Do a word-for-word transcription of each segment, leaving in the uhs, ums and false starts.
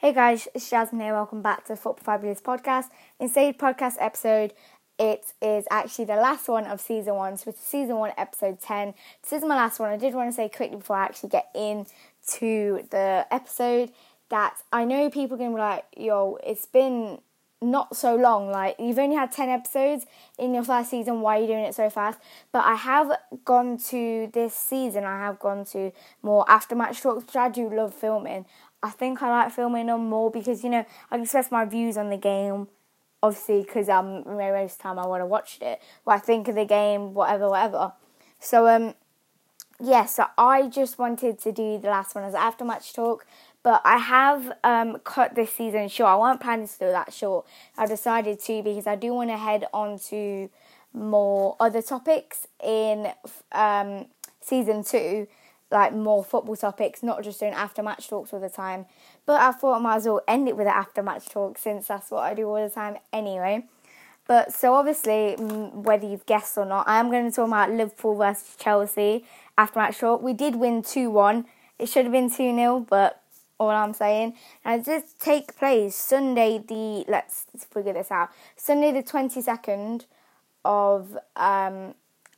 Hey guys, it's Jasmine here. Welcome back to the Football Fabulous podcast. In today's podcast episode, it is actually the last one of season one. So it's season one, episode ten. This is my last one. I did want to say quickly before I actually get into the episode that I know people are going to be like, yo, it's been not so long. Like, you've only had ten episodes in your first season. Why are you doing it so fast? But I have gone to this season, I have gone to more after-match talks, which I do love filming. I think I like filming them more because, you know, I can express my views on the game, obviously, because um, most of the time I want to watch it, what I think of the game, whatever, whatever. So, um, yeah, so I just wanted to do the last one as after-match talk, but I have um, cut this season short. I wasn't planning to do that short. I decided to because I do want to head on to more other topics in um, season two, like more football topics, not just doing after-match talks all the time. But I thought I might as well end it with an after-match talk since that's what I do all the time anyway. But so obviously, whether you've guessed or not, I am going to talk about Liverpool versus Chelsea after-match talk. We did win two one. It should have been two nil, but all I'm saying. And it did take place Sunday the, let's figure this out, Sunday the twenty-second of um,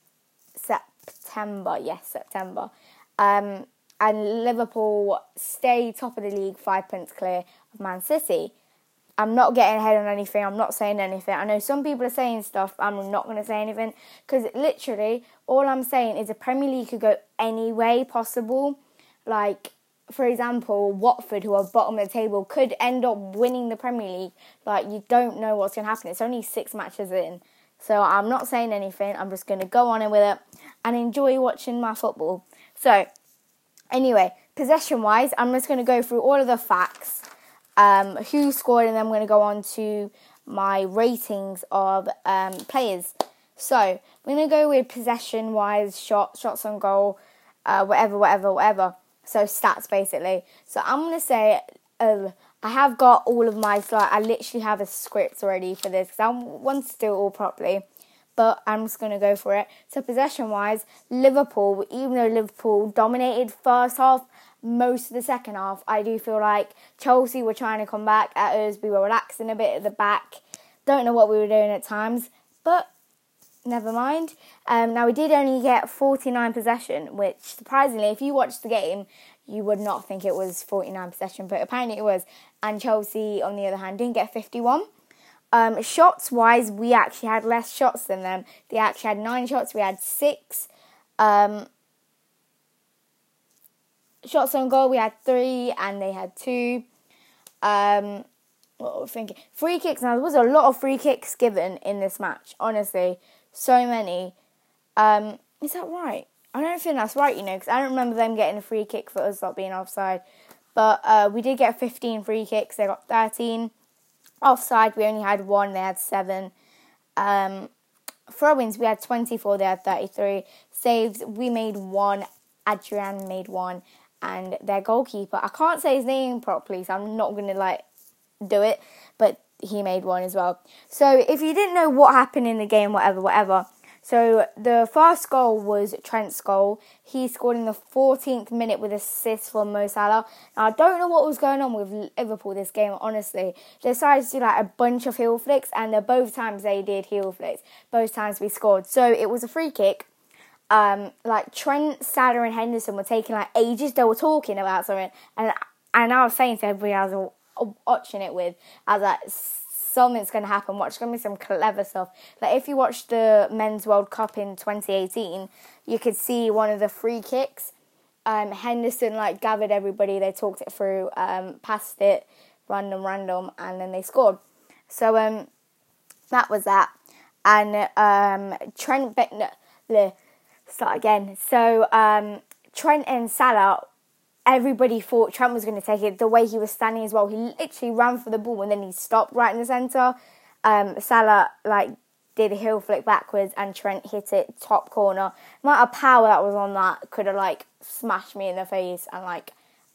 September. Yes, September. Um, and Liverpool stay top of the league, five points clear of Man City. I'm not getting ahead on anything. I'm not saying anything. I know some people are saying stuff. I'm not going to say anything because literally all I'm saying is the Premier League could go any way possible. Like, for example, Watford, who are bottom of the table, could end up winning the Premier League. Like, you don't know what's going to happen. It's only six matches in. So I'm not saying anything. I'm just going to go on with it and enjoy watching my football. So, anyway, possession-wise, I'm just going to go through all of the facts, um, who scored, and then I'm going to go on to my ratings of um, players. So, we're going to go with possession-wise, shots, shots on goal, uh, whatever, whatever, whatever. So, stats, basically. So, I'm going to say, uh, I have got all of my, so I literally have a script already for this, because I want to do it all properly. But I'm just going to go for it. So possession-wise, Liverpool, even though Liverpool dominated first half, most of the second half, I do feel like Chelsea were trying to come back at us. We were relaxing a bit at the back. Don't know what we were doing at times, but never mind. Um, now, we did only get forty-nine possession, which, surprisingly, if you watched the game, you would not think it was forty-nine possession, but apparently it was. And Chelsea, on the other hand, didn't get fifty-one. Um, shots-wise, we actually had less shots than them. They actually had nine shots. We had six. Um, shots on goal, we had three, and they had two. Um, what was I thinking? Free kicks. Now, there was a lot of free kicks given in this match. Honestly, so many. Um, is that right? I don't think that's right, you know, because I don't remember them getting a free kick for us not being offside. But uh, we did get fifteen free kicks. They got thirteen. Offside, we only had one, they had seven. Um, throw-ins, we had twenty-four, they had thirty-three. Saves, we made one, Adrian made one, and their goalkeeper, I can't say his name properly, so I'm not going to, like, do it, but he made one as well. So, if you didn't know what happened in the game, whatever, whatever, so the first goal was Trent's goal. He scored in the fourteenth minute with assist from Mo Salah. Now, I don't know what was going on with Liverpool this game, honestly. They decided to do like a bunch of heel flicks, and the both times they did heel flicks. Both times we scored. So it was a free kick. Um, like Trent, Salah and Henderson were taking like ages. They were talking about something. And, and I was saying to everybody I was watching it with, I was like, something's going to happen. Watch, it's going to be some clever stuff. Like, if you watched the Men's World Cup in twenty eighteen, you could see one of the free kicks. Um, Henderson, like, gathered everybody. They talked it through, um, passed it, random, random, and then they scored. So, um, that was that. And, um, Trent... Be- no, start again. So, um, Trent and Salah... Everybody thought Trent was going to take it the way he was standing as well. He literally ran for the ball and then he stopped right in the centre. Um, Salah like did a heel flick backwards and Trent hit it top corner. The amount of power that was on that could have like smashed me in the face and like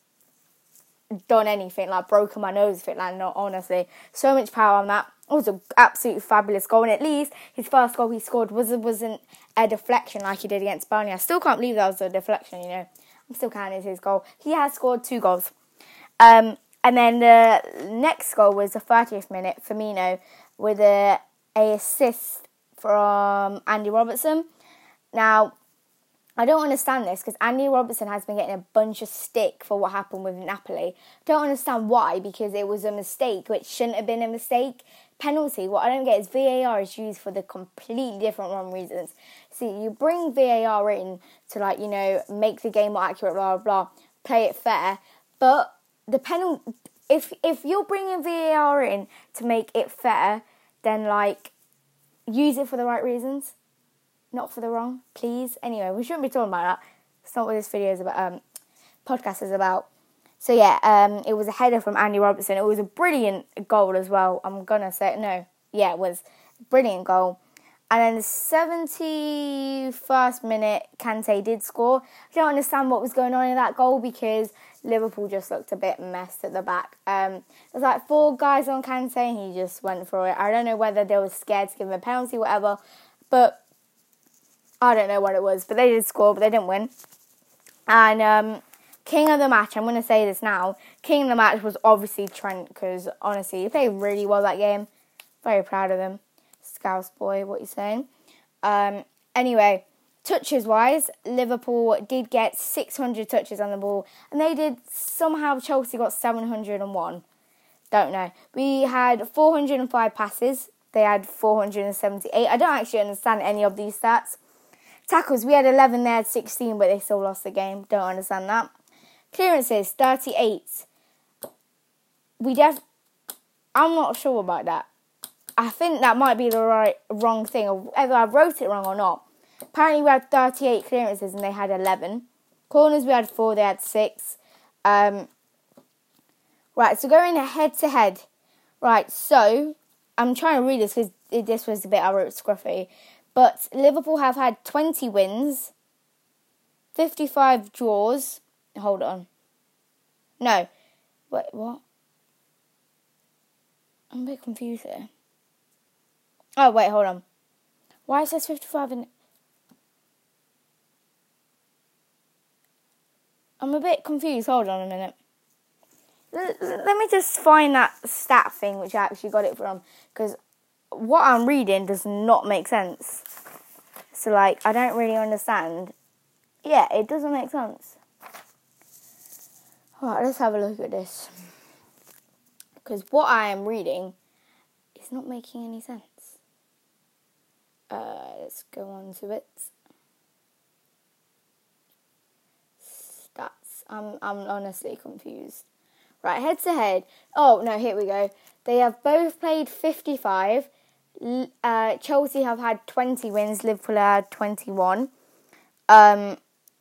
done anything, like broken my nose if it landed. Honestly, so much power on that. It was an absolutely fabulous goal, and at least his first goal he scored was wasn't a deflection like he did against Burnley. I still can't believe that was a deflection. You know. I'm still counting as his goal. He has scored two goals. Um, And then the next goal was the thirtieth minute, Firmino with a, a assist from Andy Robertson. Now, I don't understand this because Andy Robertson has been getting a bunch of stick for what happened with Napoli. Don't understand why, because it was a mistake which shouldn't have been a mistake. Penalty, what I don't get is V A R is used for the completely different wrong reasons. See, you bring V A R in to, like, you know, make the game more accurate, blah, blah, blah, play it fair. But the penalty, if, if you're bringing V A R in to make it fair, then, like, use it for the right reasons. Not for the wrong, please. Anyway, we shouldn't be talking about that. It's not what this video is about. Um, podcast is about. So yeah, um, it was a header from Andy Robertson. It was a brilliant goal as well. I'm gonna say it. No, yeah, it was a brilliant goal. And then the seventy-first minute, Kante did score. I don't understand what was going on in that goal because Liverpool just looked a bit messed at the back. Um, there's like four guys on Kante and he just went for it. I don't know whether they were scared to give him a penalty, whatever, but I don't know what it was, but they did score, but they didn't win. And um, king of the match, I'm going to say this now, king of the match was obviously Trent, because honestly, he played really well that game. Very proud of him. Scouse boy, what you saying? Um, anyway, touches-wise, Liverpool did get six hundred touches on the ball, and they did, somehow Chelsea got seven hundred one. Don't know. We had four hundred five passes. They had four hundred seventy-eight. I don't actually understand any of these stats. Tackles, we had eleven, they had sixteen, but they still lost the game. Don't understand that. Clearances, thirty-eight. We def... I'm not sure about that. I think that might be the right wrong thing, or whether I wrote it wrong or not. Apparently we had thirty-eight clearances and they had eleven. Corners, we had four, they had six. Um, right, so going head-to-head. Right, so, I'm trying to read this because this was the bit I wrote scruffy. But Liverpool have had twenty wins, fifty-five draws. Hold on. No. Wait, what? I'm a bit confused here. Oh, wait, hold on. Why it says fifty-five in... I'm a bit confused. Hold on a minute. L- let me just find that stat thing which I actually got it from. Because what I'm reading does not make sense. So, like, I don't really understand. Yeah, it doesn't make sense. Alright, let's have a look at this. Because what I am reading is not making any sense. Uh, let's go on to it. Stats. I'm, I'm honestly confused. Right, head to head. Oh, no, here we go. They have both played fifty-five. Uh, Chelsea have had twenty wins. Liverpool had twenty-one. Um,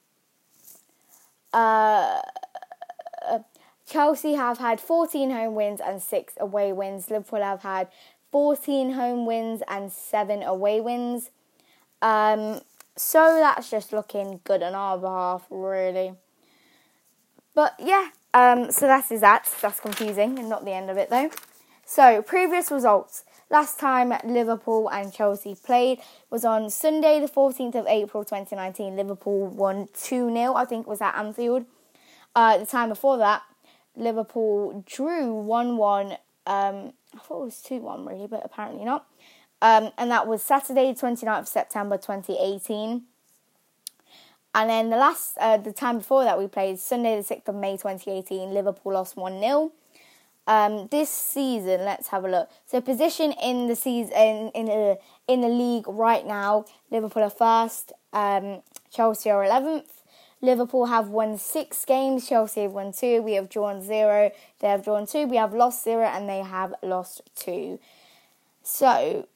uh, Chelsea have had fourteen home wins and six away wins. Liverpool have had fourteen home wins and seven away wins. Um, so that's just looking good on our behalf, really. But yeah, um, so that is that. That's confusing and not the end of it though. So, previous results. Last time Liverpool and Chelsea played was on Sunday the fourteenth of April twenty nineteen. Liverpool won two nil, I think it was at Anfield. Uh, the time before that, Liverpool drew one one. Um, I thought it was two one really, but apparently not. Um, and that was Saturday twenty-ninth of September twenty eighteen. And then the last, uh, the time before that we played, Sunday the sixth of May twenty eighteen, Liverpool lost one nil. Um, this season, let's have a look. So position in the season in in the in the league right now, Liverpool are first. Um, Chelsea are eleventh. Liverpool have won six games. Chelsea have won two. We have drawn zero. They have drawn two. We have lost zero, and they have lost two. So,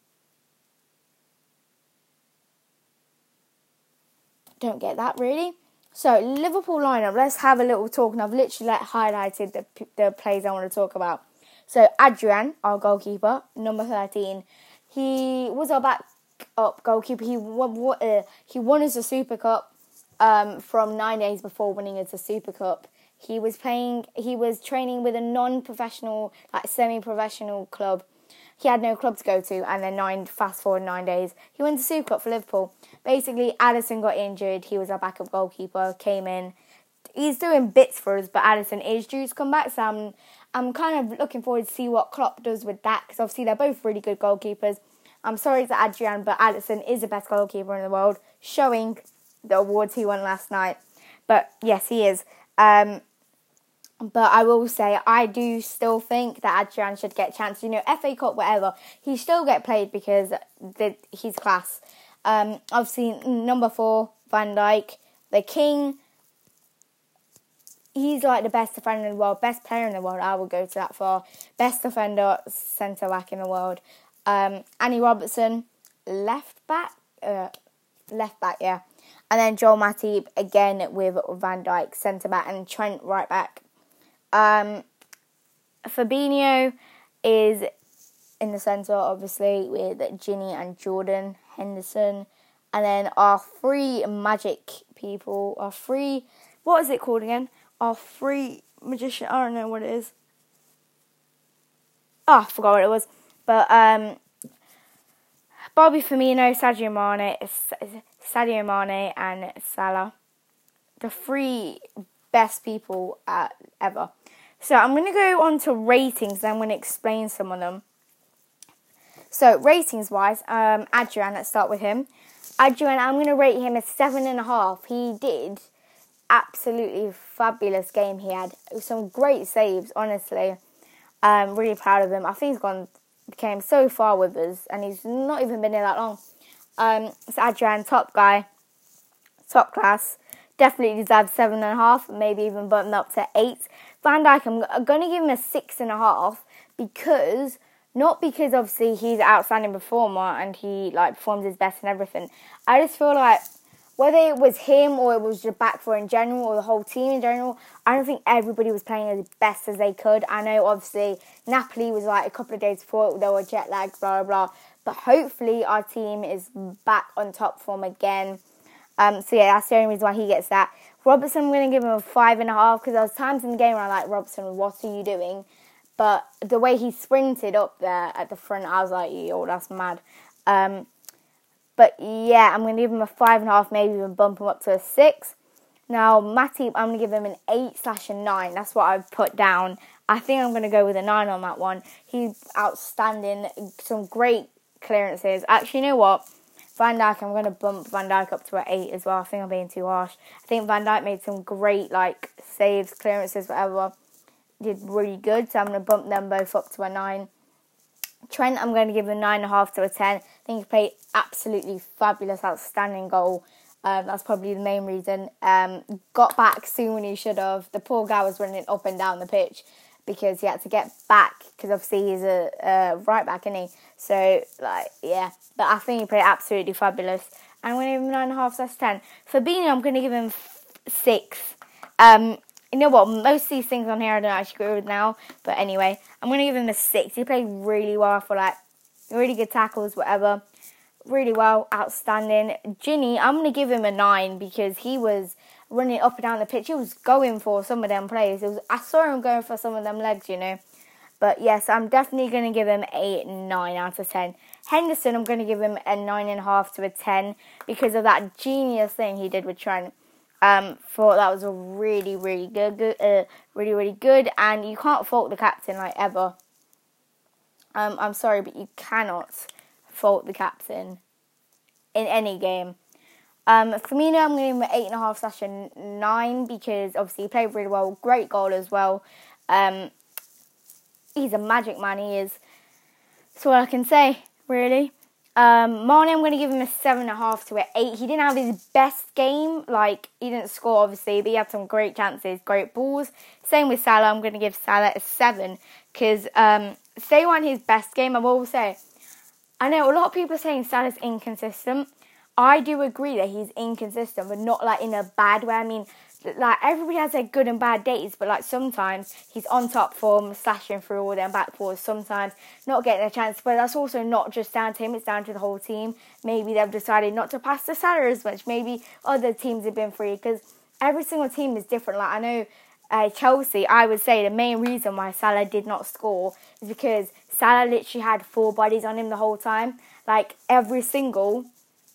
don't get that really. So, Liverpool lineup, let's have a little talk. And I've literally like, highlighted the, the players I want to talk about. So, Adrian, our goalkeeper, number thirteen. He was our back-up goalkeeper. He won, uh, he won us a Super Cup um, from nine days before winning us a Super Cup. He was playing, he was training with a non-professional, like semi-professional club. He had no club to go to, and then nine, fast forward nine days, he went to Super Cup for Liverpool. Basically, Alisson got injured. He was our backup goalkeeper, came in, he's doing bits for us, but Alisson is due to come back, so I'm, I'm kind of looking forward to see what Klopp does with that, because obviously they're both really good goalkeepers. I'm sorry to Adrian, but Alisson is the best goalkeeper in the world, showing the awards he won last night. But yes, he is. Um, but I will say, I do still think that Adrian should get a chance. You know, F A Cup, whatever, he still get played because the, he's class. Um, obviously, number four, Van Dijk, the king. He's like the best defender in the world, best player in the world. I will go to that far. Best defender, centre back in the world. Um, Andy Robertson, left back, uh, left back, yeah. And then Joel Matip again with Van Dijk, centre back, and Trent right back. Um, Fabinho is in the centre, obviously, with Ginny and Jordan Henderson. And then our three magic people, our three, what is it called again? Our three magician, I don't know what it is. Oh, I forgot what it was. But um, Bobby Firmino, Sadio Mane, Sadio Mane and Salah. The three best people uh, ever. So I'm going to go on to ratings and I'm going to explain some of them. So ratings wise, um, Adrian, let's start with him. Adrian, I'm going to rate him a seven and a half. He did absolutely fabulous game he had. Some great saves, honestly. I'm really proud of him. I think he's gone, came so far with us and he's not even been here that long. Um, so Adrian, top guy, top class. Definitely deserves seven and a half, maybe even bumping up to eight. Van Dijk, I'm going to give him a six and a half because, not because obviously he's an outstanding performer and he like performs his best and everything. I just feel like whether it was him or it was the back four in general or the whole team in general, I don't think everybody was playing as best as they could. I know obviously Napoli was like a couple of days before, they were jet lagged, blah, blah, blah. But hopefully our team is back on top form again. Um, so yeah, that's the only reason why he gets that. Robertson, I'm going to give him a five and a half because there was times in the game where I'm like, Robertson, what are you doing? But the way he sprinted up there at the front, I was like, yo, that's mad. Um, but yeah, I'm going to give him a five and a half, maybe even bump him up to a six. Now, Matip, I'm going to give him an eight slash a nine. That's what I've put down. I think I'm going to go with a nine on that one. He's outstanding. Some great clearances. Actually, you know what? Van Dijk, I'm going to bump Van Dijk up to an eight as well. I think I'm being too harsh. I think Van Dijk made some great like saves, clearances, whatever. Did really good. So I'm going to bump them both up to a nine. Trent, I'm going to give a nine and a half to a ten. I think he played absolutely fabulous, outstanding goal. Um, that's probably the main reason. Um, got back soon when he should have. The poor guy was running up and down the pitch because he had to get back because obviously he's a, a right back, isn't he? So, like, yeah. But I think he played absolutely fabulous. And I'm going to give him nine and a half slash ten. Fabinho, I'm going to give him six. Um, you know what? Most of these things on here I don't actually agree with now. But anyway, I'm going to give him a six. He played really well for like really good tackles, whatever. Really well, outstanding. Ginny, I'm going to give him a nine because he was running up and down the pitch. He was going for some of them plays. It was, I saw him going for some of them legs, you know. But yes, I'm definitely going to give him a nine out of ten. Henderson, I'm going to give him a nine point five to a ten because of that genius thing he did with Trent. Um, thought that was a really, really good, good uh, really, really good. And you can't fault the captain, like, ever. Um, I'm sorry, but you cannot fault the captain in any game. Um, Firmino, I'm going to give him an eight point five slash a nine because obviously he played really well. Great goal as well. Um, he's a magic man, he is. That's all I can say, really. Um, Mane, I'm going to give him a seven point five to an eight. He didn't have his best game. Like, he didn't score, obviously, but he had some great chances, great balls. Same with Salah. I'm going to give Salah a seven because um, say one his best game, I will say, I know a lot of people are saying Salah's inconsistent. I do agree that he's inconsistent, but not like in a bad way. I mean, like everybody has their good and bad days, but like sometimes he's on top form, slashing through all their back fours, sometimes not getting a chance. But that's also not just down to him, it's down to the whole team. Maybe they've decided not to pass to Salah as much. Maybe other teams have been free because every single team is different. Like I know uh, Chelsea, I would say the main reason why Salah did not score is because Salah literally had four bodies on him the whole time. Like every single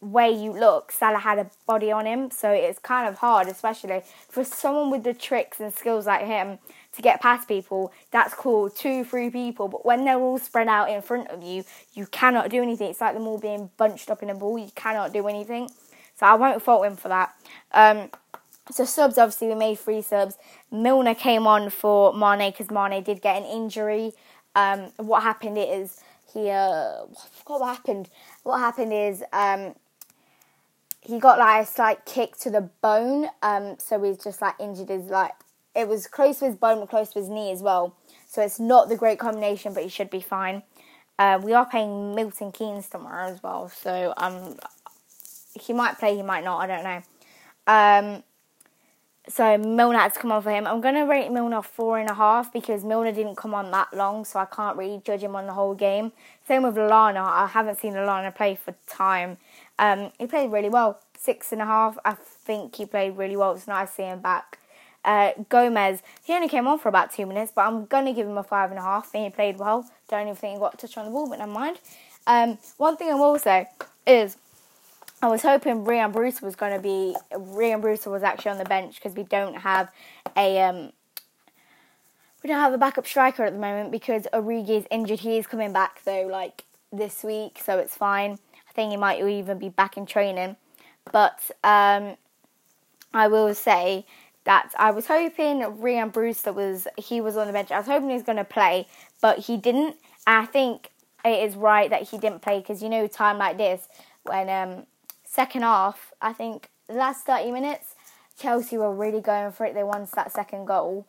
way you look, Salah had a body on him, so it's kind of hard, especially for someone with the tricks and skills like him to get past people. That's cool, two, three people, but when they're all spread out in front of you, you cannot do anything. It's like them all being bunched up in a ball. You cannot do anything. So I won't fault him for that. Um, so subs, obviously, we made three subs. Milner came on for Mane because Mane did get an injury. Um, what happened is he, uh, I forgot what happened. What happened is um, he got like a slight kick to the bone. Um, so he's just like injured his like. It was close to his bone, but close to his knee as well. So it's not the great combination, but he should be fine. Uh, we are playing Milton Keynes tomorrow as well. So um, he might play, he might not. I don't know. Um, so Milner had to come on for him. I'm going to rate Milner four and a half because Milner didn't come on that long. So I can't really judge him on the whole game. Same with Lallana. I haven't seen Lallana play for time. Um, he played really well. Six and a half. I think he played really well. It's nice to see him back. Uh, Gomez, he only came on for about two minutes, but I'm going to give him a five and a half. I think he played well. Don't even think he got a touch on the ball, but never mind. Um, one thing I will say is I was hoping Ryan Brewster was going to be... Ryan Brewster was actually on the bench because we don't have a... Um, we don't have a backup striker at the moment because Origi is injured. He is coming back, though, like, this week, so it's fine. I think he might even be back in training. But um, I will say... that I was hoping Ryan Brewster was, he was on the bench. I was hoping he was going to play, but he didn't. And I think it is right that he didn't play because, you know, time like this, when um, second half, I think the last thirty minutes, Chelsea were really going for it. They won that second goal.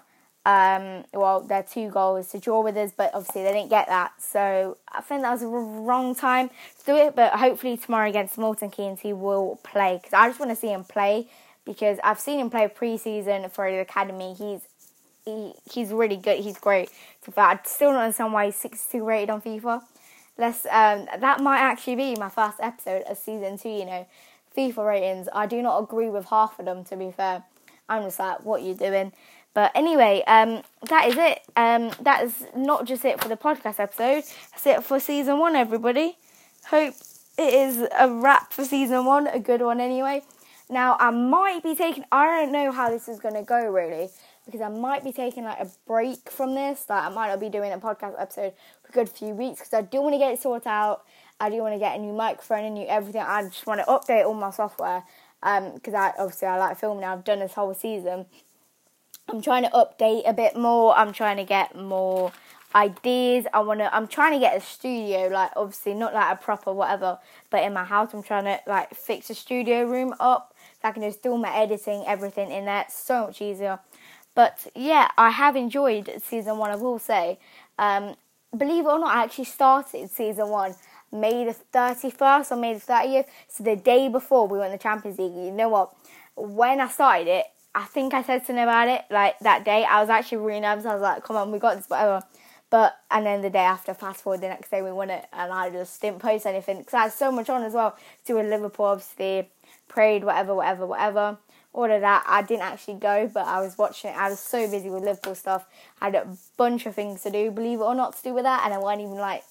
Um, well, their two goals to draw with us, but obviously they didn't get that. So I think that was a wrong time to do it, but hopefully tomorrow against Milton Keynes he will play because I just want to see him play. Because I've seen him play pre-season for the academy. He's he, he's really good. He's great. But I still don't understand why he's sixty-two rated on FIFA. Let's, um, that might actually be my first episode of season two, you know. FIFA ratings. I do not agree with half of them, to be fair. I'm just like, what are you doing? But anyway, um, that is it. Um, that is not just it for the podcast episode. That's it for season one, everybody. Hope it is a wrap for season one. A good one anyway. Now, I might be taking... I don't know how this is going to go, really. Because I might be taking, like, a break from this. Like, I might not be doing a podcast episode for a good few weeks. Because I do want to get it sorted out. I do want to get a new microphone, a new everything. I just want to update all my software. Um, because I obviously I like filming. I've done this whole season. I'm trying to update a bit more. I'm trying to get more ideas. I want to... I'm trying to get a studio. Like, obviously, not like a proper whatever. But in my house, I'm trying to, like, fix a studio room up. I can just do all my editing, everything in there. It's so much easier. But, yeah, I have enjoyed season one, I will say. Um, believe it or not, I actually started season one May the thirty-first or May the thirtieth. So the day before we won the Champions League. You know what? When I started it, I think I said something about it, like, that day. I was actually really nervous. I was like, come on, we got this, whatever. But, and then the day after, fast forward, the next day we won it. And I just didn't post anything. Because I had so much on as well. To do with Liverpool, obviously. Prayed, whatever, whatever, whatever. All of that. I didn't actually go, but I was watching it. I was so busy with Liverpool stuff. I had a bunch of things to do, believe it or not, to do with that. And I wasn't even, like,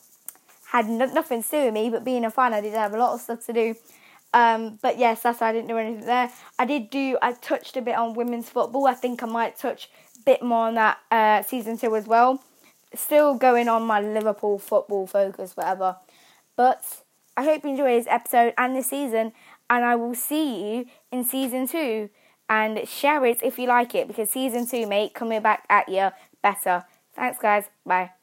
had no, nothing to do with me. But being a fan, I did have a lot of stuff to do. Um, but yes, that's why I didn't do anything there. I did do, I touched a bit on women's football. I think I might touch a bit more on that uh, season two as well. Still going on my Liverpool football focus, whatever. But I hope you enjoy this episode and this season. And I will see you in season two. And share it if you like it. Because season two, mate, coming back at you better. Thanks, guys. Bye.